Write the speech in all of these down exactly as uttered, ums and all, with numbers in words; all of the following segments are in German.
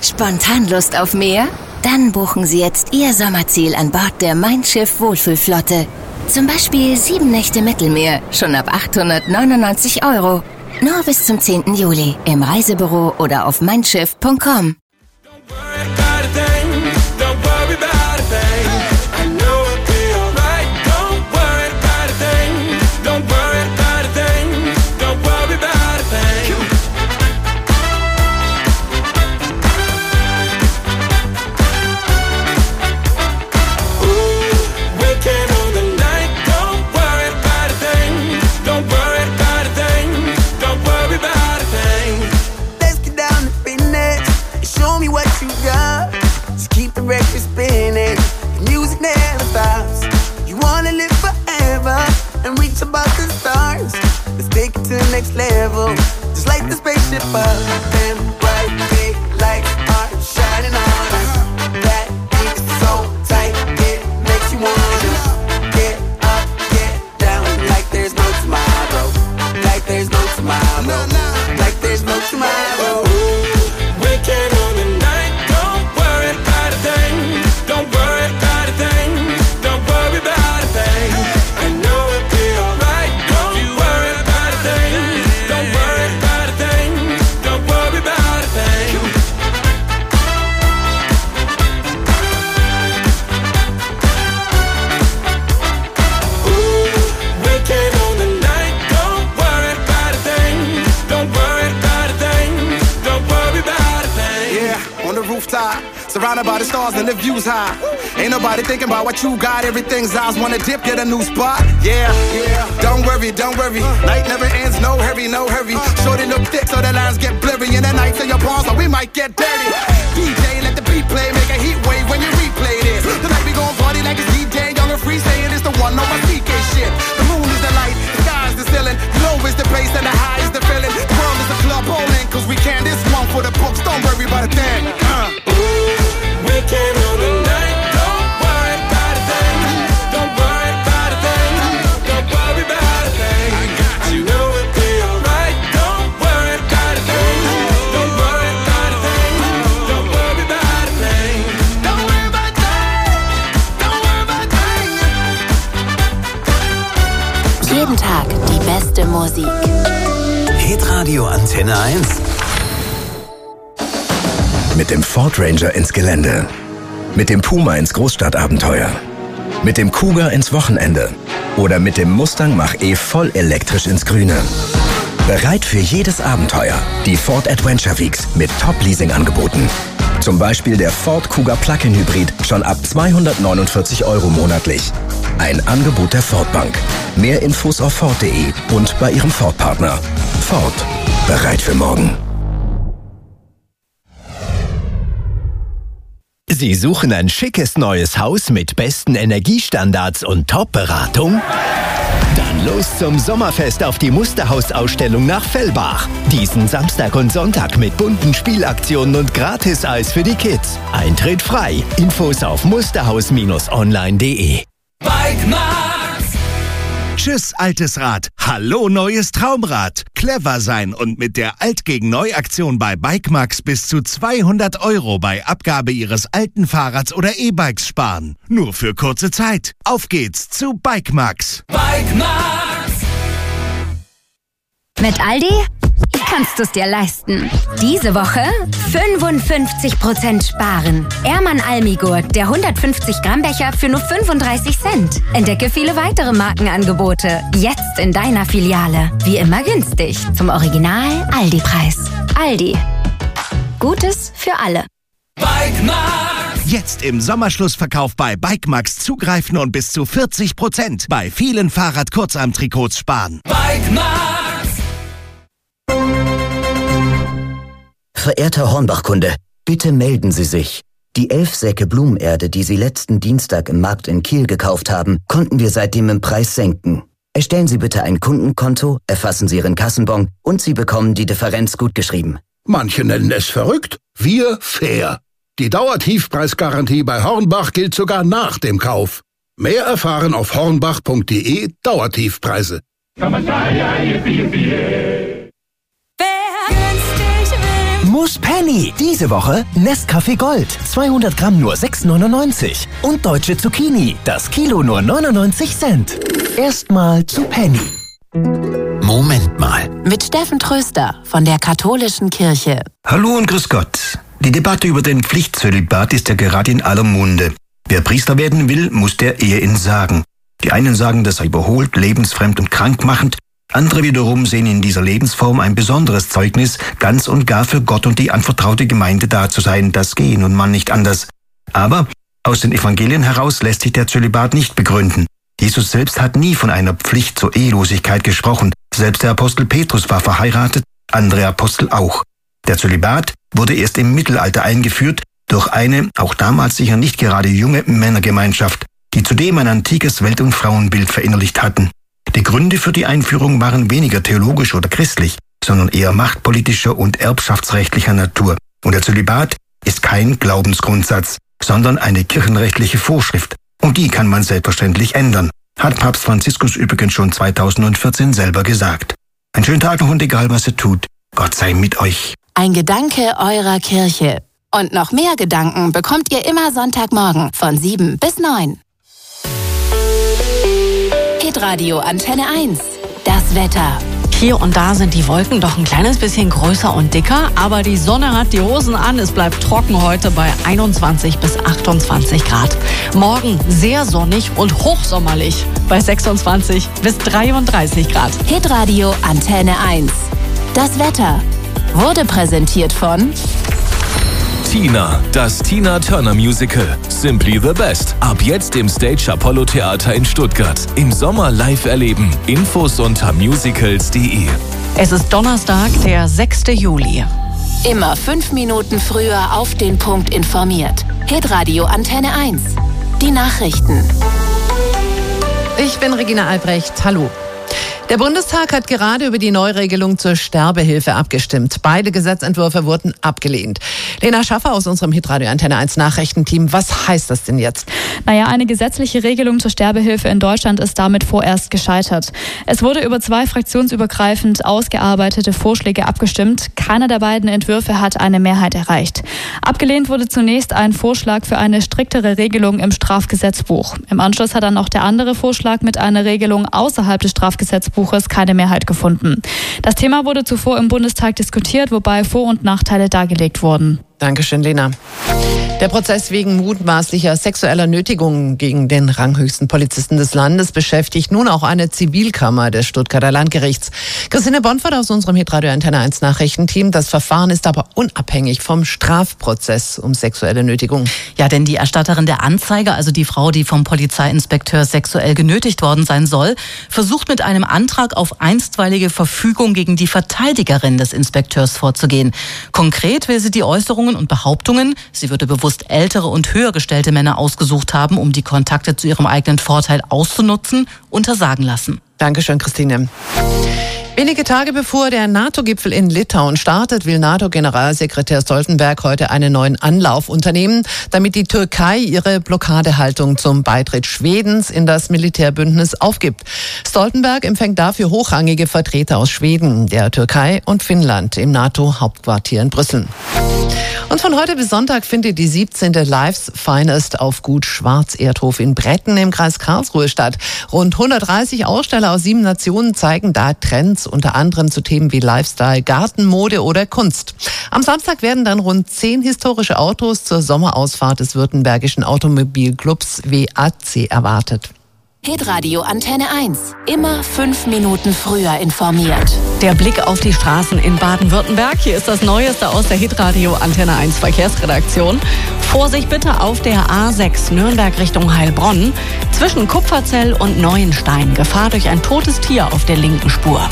Spontan Lust auf mehr? Dann buchen Sie jetzt Ihr Sommerziel an Bord der Mein Schiff Wohlfühlflotte. Zum Beispiel sieben Nächte Mittelmeer, schon ab achthundertneunundneunzig Euro. Nur bis zum zehnten Juli im Reisebüro oder auf mein schiff punkt com. Record spinning, the music never stops. You wanna live forever and reach above the stars. Let's take it to the next level, just like the spaceship up. Them bright big lights are shining on us. That beat is so tight, it makes you wanna get up, get down, like there's no tomorrow, like there's no tomorrow, like there's no tomorrow. We can on the night, don't worry about a thing. Don't worry about a thing. Don't worry about a thing. I know it'll be alright. Don't worry about a thing. Don't worry about a thing. Don't worry about a thing. Ooh, weekend on the night. Don't worry about a thing. Don't worry about a thing. Don't worry about a thing. Yeah, on the rooftop, surrounded by the stars and the view's high. Ain't nobody thinking about what you got. Everything's eyes wanna dip, get a new spot. Yeah, yeah. Don't worry, don't worry. Night never ends, no hurry, no hurry. Shorty look thick so the lines get blurry. And the nights in your palms, so we might get dirty. D J, let the beat play, make a heat wave when you replay this. Tonight we gon' party like it's D J, young and free, saying it's the one on my C K shit. The moon is the light, the sky is the ceiling. Low is the bass and the high is the feeling. The world is a club bowling, cause we can. This one for the books, don't worry about a thing. Uh. We can on the night. Don't worry about a thing. Don't worry about a thing. Don't worry about a thing. I know it'll be alright. Don't worry about a thing. Don't worry about a thing. Don't worry about a thing. Don't worry about a thing. Don't worry about a thing. Jeden Tag die beste Musik. Hitradio Antenne eins. Mit dem Ford Ranger ins Gelände. Mit dem Puma ins Großstadtabenteuer. Mit dem Kuga ins Wochenende. Oder mit dem Mustang Mach-E voll elektrisch ins Grüne. Bereit für jedes Abenteuer. Die Ford Adventure Weeks mit Top-Leasing-Angeboten. Zum Beispiel der Ford Kuga Plug-in Hybrid schon ab zweihundertneunundvierzig Euro monatlich. Ein Angebot der Ford Bank. Mehr Infos auf Ford punkt de und bei Ihrem Ford-Partner. Ford. Bereit für morgen. Sie suchen ein schickes neues Haus mit besten Energiestandards und Top-Beratung? Dann los zum Sommerfest auf die Musterhaus-Ausstellung nach Fellbach. Diesen Samstag und Sonntag mit bunten Spielaktionen und Gratis-Eis für die Kids. Eintritt frei. Infos auf musterhaus Bindestrich online punkt de. Bike-Max! Tschüss, altes Rad. Hallo, neues Traumrad. Clever sein und mit der Alt-gegen-Neu-Aktion bei Bike-Max bis zu zweihundert Euro bei Abgabe Ihres alten Fahrrads oder E-Bikes sparen. Nur für kurze Zeit. Auf geht's zu Bike-Max. Bike-Max! Mit Aldi kannst du es dir leisten. Diese Woche fünfundfünfzig Prozent sparen. Ehrmann Almigurt, der hundertfünfzig Gramm Becher für nur fünfunddreißig Cent. Entdecke viele weitere Markenangebote. Jetzt in deiner Filiale. Wie immer günstig. Zum Original Aldi-Preis. Aldi. Gutes für alle. Bike-Max! Jetzt im Sommerschlussverkauf bei Bike-Max zugreifen und bis zu vierzig Prozent bei vielen Fahrrad-Kurzarm-Trikots sparen. Bike-Max! Verehrter Hornbach-Kunde, bitte melden Sie sich. Die elf Säcke Blumenerde, die Sie letzten Dienstag im Markt in Kiel gekauft haben, konnten wir seitdem im Preis senken. Erstellen Sie bitte ein Kundenkonto, erfassen Sie Ihren Kassenbon und Sie bekommen die Differenz gutgeschrieben. Manche nennen es verrückt, wir fair. Die Dauertiefpreisgarantie bei Hornbach gilt sogar nach dem Kauf. Mehr erfahren auf hornbach punkt de Dauertiefpreise. plus Penny. Diese Woche Nescafé Gold. zweihundert Gramm nur sechs neunundneunzig. Und deutsche Zucchini. Das Kilo nur neunundneunzig Cent. Erstmal zu Penny. Moment mal. Mit Steffen Tröster von der Katholischen Kirche. Hallo und grüß Gott. Die Debatte über den Pflichtzölibat ist ja gerade in aller Munde. Wer Priester werden will, muss der Ehe entsagen. Die einen sagen, das sei überholt, lebensfremd und krankmachend. Andere wiederum sehen in dieser Lebensform ein besonderes Zeugnis, ganz und gar für Gott und die anvertraute Gemeinde da zu sein. Das gehe nun mal nicht anders. Aber aus den Evangelien heraus lässt sich der Zölibat nicht begründen. Jesus selbst hat nie von einer Pflicht zur Ehelosigkeit gesprochen. Selbst der Apostel Petrus war verheiratet, andere Apostel auch. Der Zölibat wurde erst im Mittelalter eingeführt durch eine, auch damals sicher nicht gerade junge Männergemeinschaft, die zudem ein antikes Welt- und Frauenbild verinnerlicht hatten. Die Gründe für die Einführung waren weniger theologisch oder christlich, sondern eher machtpolitischer und erbschaftsrechtlicher Natur. Und der Zölibat ist kein Glaubensgrundsatz, sondern eine kirchenrechtliche Vorschrift. Und die kann man selbstverständlich ändern, hat Papst Franziskus übrigens schon zweitausendvierzehn selber gesagt. Einen schönen Tag noch und egal was ihr tut, Gott sei mit euch. Ein Gedanke eurer Kirche. Und noch mehr Gedanken bekommt ihr immer Sonntagmorgen von sieben bis neun. Hitradio Antenne eins. Das Wetter. Hier und da sind die Wolken doch ein kleines bisschen größer und dicker, aber die Sonne hat die Hosen an. Es bleibt trocken heute bei einundzwanzig bis achtundzwanzig Grad. Morgen sehr sonnig und hochsommerlich bei sechsundzwanzig bis dreiunddreißig Grad. Hitradio Antenne eins. Das Wetter wurde präsentiert von Tina, das Tina Turner Musical. Simply the Best. Ab jetzt im Stage Apollo Theater in Stuttgart. Im Sommer live erleben. Infos unter musicals punkt de. Es ist Donnerstag, der sechster Juli. Immer fünf Minuten früher auf den Punkt informiert. Hitradio Antenne eins. Die Nachrichten. Ich bin Regina Albrecht. Hallo. Der Bundestag hat gerade über die Neuregelung zur Sterbehilfe abgestimmt. Beide Gesetzentwürfe wurden abgelehnt. Lena Schaffer aus unserem Hitradio Antenne eins Nachrichtenteam. Was heißt das denn jetzt? Naja, eine gesetzliche Regelung zur Sterbehilfe in Deutschland ist damit vorerst gescheitert. Es wurde über zwei fraktionsübergreifend ausgearbeitete Vorschläge abgestimmt. Keiner der beiden Entwürfe hat eine Mehrheit erreicht. Abgelehnt wurde zunächst ein Vorschlag für eine striktere Regelung im Strafgesetzbuch. Im Anschluss hat dann auch der andere Vorschlag mit einer Regelung außerhalb des Strafgesetzbuches keine Mehrheit gefunden. Das Thema wurde zuvor im Bundestag diskutiert, wobei Vor- und Nachteile dargelegt wurden. Dankeschön, Lena. Der Prozess wegen mutmaßlicher sexueller Nötigung gegen den ranghöchsten Polizisten des Landes beschäftigt nun auch eine Zivilkammer des Stuttgarter Landgerichts. Christine Bonfort aus unserem Hitradio Antenne eins Nachrichtenteam. Das Verfahren ist aber unabhängig vom Strafprozess um sexuelle Nötigung. Ja, denn die Erstatterin der Anzeige, also die Frau, die vom Polizeiinspekteur sexuell genötigt worden sein soll, versucht mit einem Antrag auf einstweilige Verfügung gegen die Verteidigerin des Inspekteurs vorzugehen. Konkret will sie die Äußerungen und Behauptungen, sie würde bewusst ältere und höher gestellte Männer ausgesucht haben, um die Kontakte zu ihrem eigenen Vorteil auszunutzen, untersagen lassen. Dankeschön, Christine. Wenige Tage bevor der NATO-Gipfel in Litauen startet, will NATO-Generalsekretär Stoltenberg heute einen neuen Anlauf unternehmen, damit die Türkei ihre Blockadehaltung zum Beitritt Schwedens in das Militärbündnis aufgibt. Stoltenberg empfängt dafür hochrangige Vertreter aus Schweden, der Türkei und Finnland im NATO-Hauptquartier in Brüssel. Und von heute bis Sonntag findet die siebzehnte Life's Finest auf Gut Schwarzerdhof in Bretten im Kreis Karlsruhe statt. Rund hundertdreißig Aussteller aus sieben Nationen zeigen da Trends, unter anderem zu Themen wie Lifestyle, Gartenmode oder Kunst. Am Samstag werden dann rund zehn historische Autos zur Sommerausfahrt des Württembergischen Automobilclubs W A C erwartet. Hitradio Antenne eins. Immer fünf Minuten früher informiert. Der Blick auf die Straßen in Baden-Württemberg. Hier ist das Neueste aus der Hitradio Antenne eins Verkehrsredaktion. Vorsicht bitte auf der A sechs Nürnberg Richtung Heilbronn. Zwischen Kupferzell und Neuenstein. Gefahr durch ein totes Tier auf der linken Spur.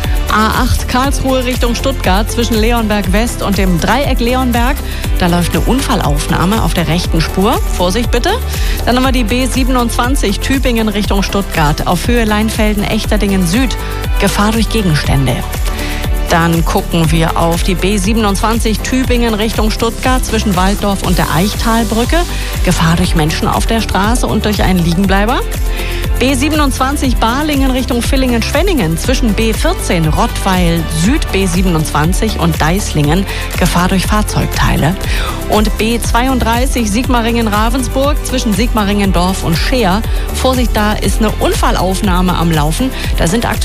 A acht Karlsruhe Richtung Stuttgart zwischen Leonberg West und dem Dreieck Leonberg. Da läuft eine Unfallaufnahme auf der rechten Spur. Vorsicht bitte. Dann haben wir die B siebenundzwanzig Tübingen Richtung Stuttgart auf Höhe Leinfelden-Echterdingen Süd. Gefahr durch Gegenstände. Dann gucken wir auf die B siebenundzwanzig Tübingen Richtung Stuttgart zwischen Walddorf und der Eichtalbrücke. Gefahr durch Menschen auf der Straße und durch einen Liegenbleiber. B siebenundzwanzig Balingen Richtung Villingen-Schwenningen zwischen B vierzehn Rottweil Süd B siebenundzwanzig und Deislingen Gefahr durch Fahrzeugteile. Und B zweiunddreißig Sigmaringen-Ravensburg zwischen Sigmaringen-Dorf und Scheer. Vorsicht, da ist eine Unfallaufnahme am Laufen. Da sind aktuell